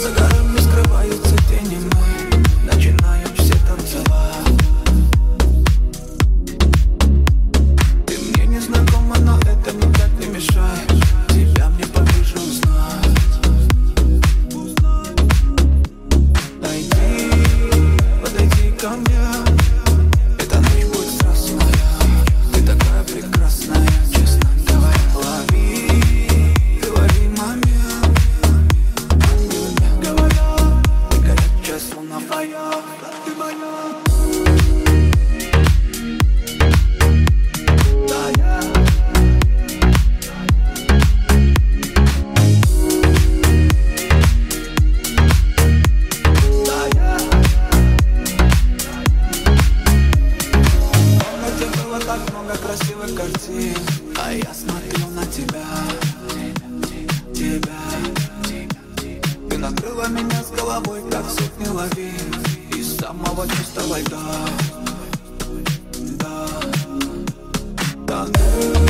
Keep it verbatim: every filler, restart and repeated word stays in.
За горами скрываются тени, мы начинаем все танцевать. Ты мне не знакома, но это никак не мешает тебя мне поближе узнать. Найди, подойди ко мне. Эта ночь будет страстная. Ты такая прекрасная, честно говоря. Лови, лови момент. Они говорят, ты горячая, словно фая. Ты моя. Так много красивых картин, а я смотрю на тебя, тебя. Ты накрыла меня с головой, как сотни лавин, из самого чистого льда. Да, да, да.